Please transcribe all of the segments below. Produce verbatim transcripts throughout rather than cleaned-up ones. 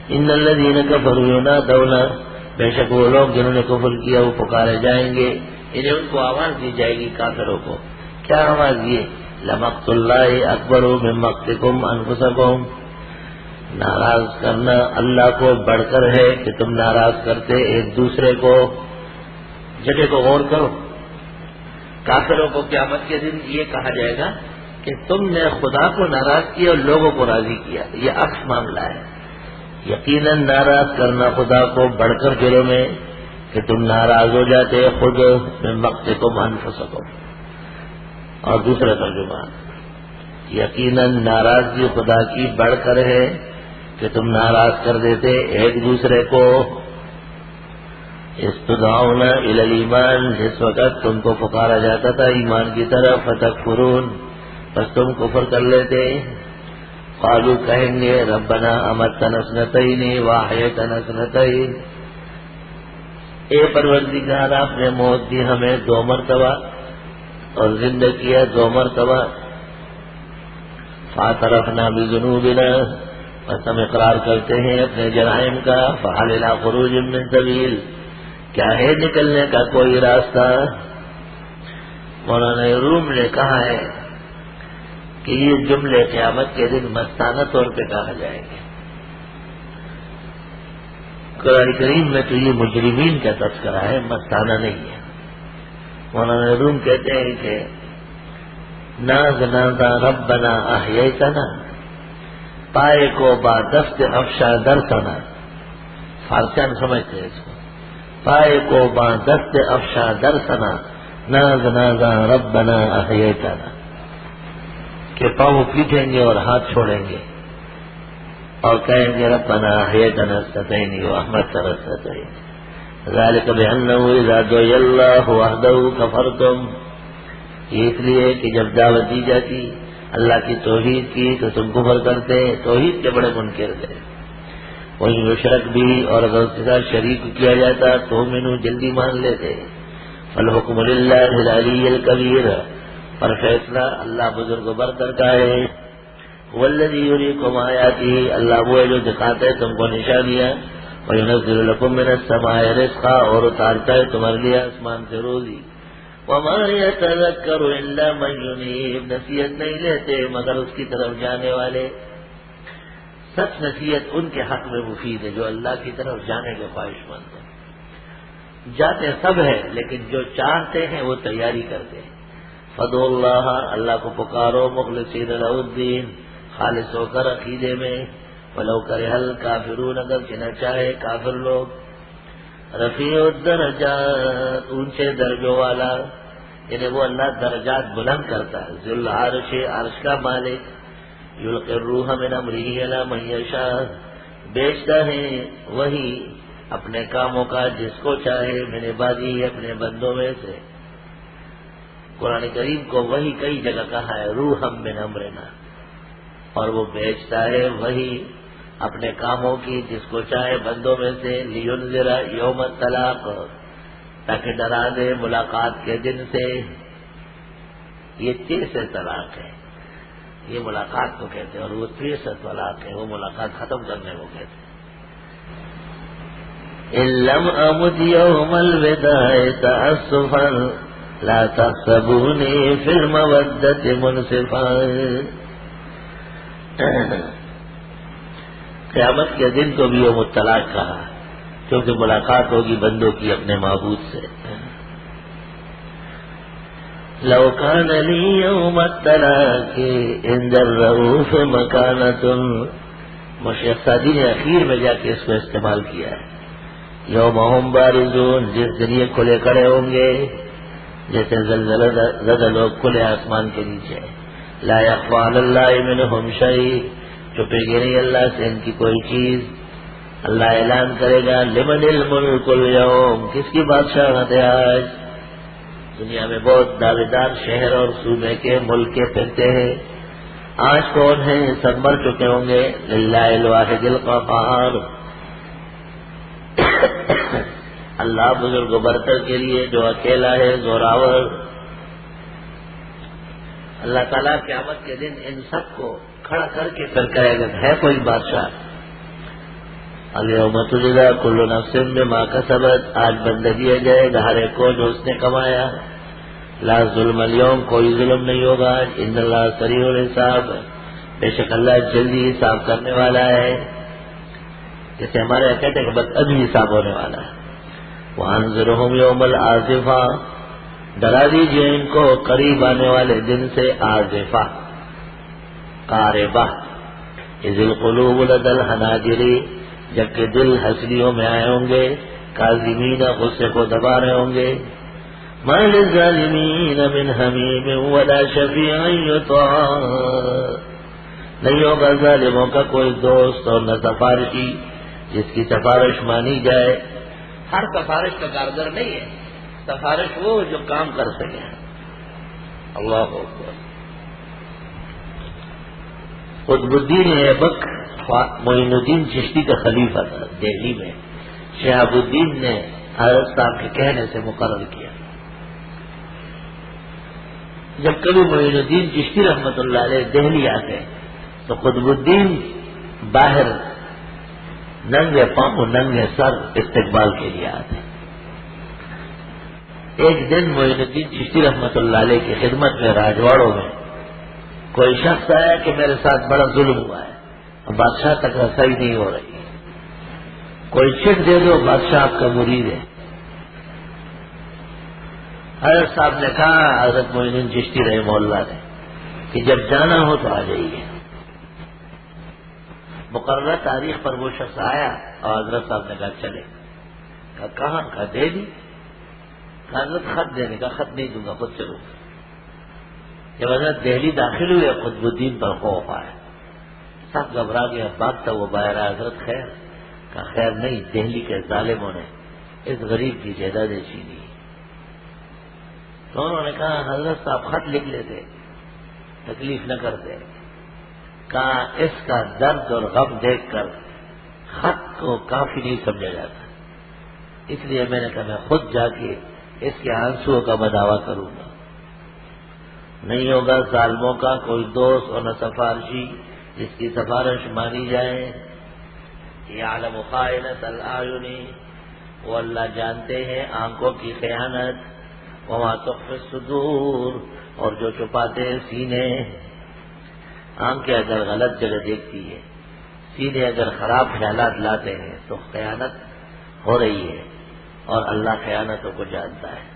ان الذین کفروا ینادون، بے شک وہ لوگ جنہوں نے کفر کیا وہ پکارے جائیں گے، انہیں ان کو آواز دی جائے گی کافروں کو. کیا آواز یہ؟ لمقت اللہ اکبر من مقتکم انفسکم، ناراض کرنا اللہ کو بڑھ کر ہے کہ تم ناراض کرتے ایک دوسرے کو. جگہ کو غور کرو. کافروں کو قیامت کے دن یہ کہا جائے گا کہ تم نے خدا کو ناراض کیا اور لوگوں کو راضی کیا. یہ عکس معاملہ ہے. یقیناً ناراض کرنا خدا کو بڑھ کر جرم ہے کہ تم ناراض ہو جاتے خود من مقتکم انفسکم. اور دوسرا ترجمہ، یقیناً ناراضگی خدا کی بڑھ کر ہے کہ تم ناراض کر دیتے ایک دوسرے کو. استدعون الی الایمان، جس وقت تم کو پکارا جاتا تھا ایمان کی طرف، فتکفرون، بس تم کفر کر لیتے. قالوا، کہیں گے ربنا امتنا اثنتین واحیتنا اثنتین، اے پروردگار آپ نے موت دی ہمیں دو مرتبہ اور زندہ کیا دو مرتبہ. فاعترفنا بذنوبنا، بس ہم اقرار کرتے ہیں اپنے جرائم کا. فہل الی خروج من سبیل، کیا ہے نکلنے کا کوئی راستہ؟ مولانا روم نے کہا ہے کہ یہ جملے قیامت کے دن مستانہ طور پہ کہا جائے گے. قرآن کریم میں تو یہ مجرمین کا تذکرہ ہے، مستانہ نہیں ہے. مولانا روم کہتے ہیں کہ ناز نازا ربنا احییتنا، پائے کو با دست افشا درسنا. فارسیان سمجھتے ہیں اس کو. پائے کو با دست افشا درسنا، ناز نازا ربنا احییتنا، کہ پاؤں پیٹیں گے اور ہاتھ چھوڑیں گے اور کہیں گے ربنا احییتنا اثنتین واحمدتنا اثنتین. ذالک بانہ اذا دعی اللہ وحدہ کفرتم، یہ اس لیے کہ جب دعوت دی جاتی اللہ کی توحید کی تو تم کفر کرتے، توحید کے بڑے منکر تھے. وہی یشرک بھی، اور اگر اس کے ساتھ شریک کیا جاتا تو مینو جلدی مان لیتے. فالحکم للہ العلی الکبیر، پر فیصلہ اللہ بزرگ و برتر کا ہے. والذی یریکم آیاتہ، اللہ وہ ہے جو دکھاتا ہے تم کو نشانیاں. وینزل لکم من السماء رزقا، اور اتارتا ہے تمہارے لیے آسمان سے روزی. وما یتذکر الا من ینیب، نصیحت نہیں لیتے مگر اس کی طرف جانے والے. سچ نصیحت ان کے حق میں مفید ہے جو اللہ کی طرف جانے کے خواہش مند ہیں. جاتے سب ہیں لیکن جو چاہتے ہیں وہ تیاری کرتے ہیں. فدعوا اللہ، اللہ کو پکارو مخلصین لہ الدین، خالص ہو کر عقیدے میں. ولو کرہ الکافرون، اگر چنہ چاہے کافر لوگ. رفیع الدرجات، اونچے درجوں والا، یعنی وہ اللہ درجات بلند کرتا ہے. ذو العرش، عرش کا مالک. یلقی الروح من امرہ الی من یشاء، بیچتا ہے وہی اپنے کاموں کا جس کو چاہے. من عبادہ، اپنے بندوں میں سے. قرآن کریم کو وہی کئی جگہ کہا ہے روحا من امرنا، اور وہ بیچتا ہے وہی اپنے کاموں کی جس کو چاہے بندوں میں سے. لینذر یوم الطلاق، تاکہ ڈرا دے ملاقات کے دن سے. یہ تیر سے طلاق ہے، یہ ملاقات کو کہتے ہیں، اور وہ تیر سے طلاق ہے، وہ ملاقات ختم کرنے کو کہتے ہیں. ان لم امت یوم الوداع تأسفا لا تحسبونی فی المودۃ منصفا. قیامت کے دن کو بھی یوم الطلاق کہا کیونکہ ملاقات ہوگی بندوں کی اپنے معبود سے. لو کان لی یوم الطلاق عند الرؤوف مکانۃ، مشیخ سعدی نے اخیر میں جا کے اس کو استعمال کیا ہے. یوم ہم بارزون، جس دن یہ کھلے کھڑے ہوں گے جیسے زلزلہ زدہ لوگ کھلے آسمان کے نیچے. لا یخفی علی اللہ منہم شیء، چھپے گی نہیں اللہ سے ان کی کوئی چیز. اللہ اعلان کرے گا لمن الملک اليوم، کس کی بادشاہت ہے آج. دنیا میں بہت دعوے دار شہر اور صوبے کے ملک کے پھرتے ہیں، آج کون ہیں؟ سب مر چکے ہوں گے. للہ الواحد القہار، اللہ بزرگ و برتر کے لیے جو اکیلا ہے زوراور. اللہ تعالیٰ قیامت کے دن ان سب کو کھڑا کر کے پھر کہے گا ہے کوئی بادشاہ؟ الیوم تجزی کل نفس بما کسبت، آج بدلہ دیا جائے گا ہر ایک کو جو اس نے کمایا. لا ظلم اليوم، کوئی ظلم نہیں ہوگا آج. ان اللہ سریع الحساب، بے شک اللہ جلدی حساب کرنے والا ہے. جیسے ہمارے یہاں کہتے ہیں کہ بس ابھی حساب ہونے والا ہے. وانذرہم یوم الآزفہ، ڈرا دیجیے ان کو قریب آنے والے دن سے. آزفہ قاربہ، اذ القلوب لدى الحناجر، جبکہ دل ہنسلیوں میں آئے ہوں گے. کاظمین، غصے کو دبا رہے ہوں گے. ما للظالمین من حمیم ولا شفیع یطاع، نہیں ہوگا ظالموں کا کوئی دوست اور نہ سفارشی جس کی سفارش مانی جائے. ہر سفارش کا کارگر نہیں ہے، سفارش وہ جو کام کر سکے. اللہ اکبر. قطب الدین ایبک معین الدین چشتی کا خلیفہ تھا دہلی میں. شہاب الدین نے حضرت صاحب کے کہنے سے مقرر کیا. جب کبھی معین الدین چشتی رحمت اللہ علیہ دہلی آتے تو قطب الدین باہر ننگے پاؤں ننگے سر استقبال کے لیے آتے. ایک دن معین الدین چشتی رحمت اللہ علیہ کی خدمت میں راجواڑوں میں کوئی شخص آیا کہ میرے ساتھ بڑا ظلم ہوا ہے، بادشاہ تک رسائی نہیں ہو رہی، کوئی چٹ دے دو، بادشاہ آپ کا مرید ہے. حضرت صاحب نے کہا، حضرت معین الدین چشتی رحمہ اللہ نے، کہ جب جانا ہو تو آ جائیے. مقررہ تاریخ پر وہ شخص آیا اور حضرت صاحب نے کہا چلے. کہا کہاں؟ کہا دہلی. کہا حضرت خط دینے کا، خط نہیں دوں گا، خود چلوں گا. جب حضرت دہلی داخل ہوئے قطب الدین پر خوف آیا، سب گھبرا گیا، بات تھا وہ باہر آیا. حضرت خیر؟ کہا خیر نہیں، دہلی کے ظالموں نے اس غریب کی جائیدادیں چھینی. تو انہوں نے کہا حضرت صاحب خط لکھ لیتے، تکلیف نہ کرتے. کہا اس کا درد اور غم دیکھ کر خط کو کافی نہیں سمجھا جاتا، اس لیے میں نے کہا میں خود جا کے اس کے آنسوؤں کا بداوا کروں گا. نہیں ہوگا ظالموں کا کوئی دوست اور نہ سفارشی جس کی سفارش مانی جائے. یعلم خائنۃ الاعین، وہ اللہ جانتے ہیں آنکھوں کی خیانت. وما تخفی الصدور، اور جو چھپاتے ہیں سینے. آنکھیں اگر غلط جگہ دیکھتی ہے، سینے اگر خراب خیالات لاتے ہیں تو خیانت ہو رہی ہے، اور اللہ خیانتوں کو جانتا ہے.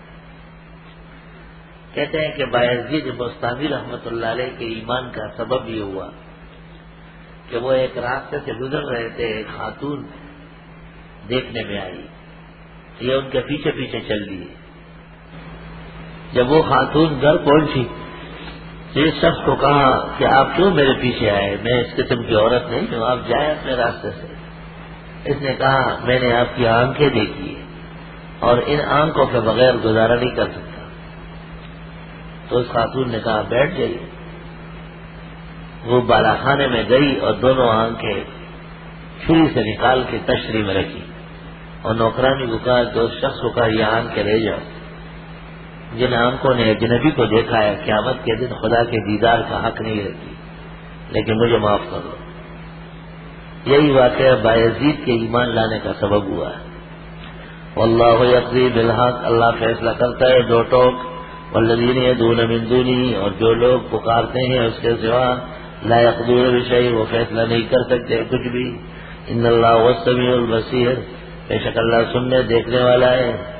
کہتے ہیں کہ بایزید بستامی رحمت اللہ علیہ کے ایمان کا سبب یہ ہوا کہ وہ ایک راستے سے گزر رہے تھے، ایک خاتون دیکھنے میں آئی، یہ ان کے پیچھے پیچھے چل دی. جب وہ خاتون گھر پہنچی تو اس شخص کو کہا کہ آپ کیوں میرے پیچھے آئے، میں اس قسم کی عورت نہیں ہوں، آپ جائیں اپنے راستے سے. اس نے کہا میں نے آپ کی آنکھیں دیکھی ہے اور ان آنکھوں کے بغیر گزارا نہیں کر سکتا. تو اس خاتون نے کہا بیٹھ جائیے. وہ بالا خانے میں گئی اور دونوں آنکھیں چھری سے نکال کے تشریح میں رکھی اور نوکرانی کو کہا کہ اس شخص کو کہا یہ آنکھیں لے جاؤ. جن آنکھوں نے اجنبی کو دیکھا ہے قیامت کے دن خدا کے دیدار کا حق نہیں رکھی، لیکن مجھے معاف کر دو. یہی واقعہ بایزید کے ایمان لانے کا سبب ہوا ہے. واللہ یقضی بالحق، اللہ فیصلہ کرتا ہے دو ٹوک. والذین یدعون من دونہ، اور جو لوگ پکارتے ہیں اس کے سوا، لا یقضون بشیء، وہ فیصلہ نہیں کر سکتے کچھ بھی. ان اللہ هو السمیع البصیر، بے شک اللہ سننے دیکھنے والا ہے.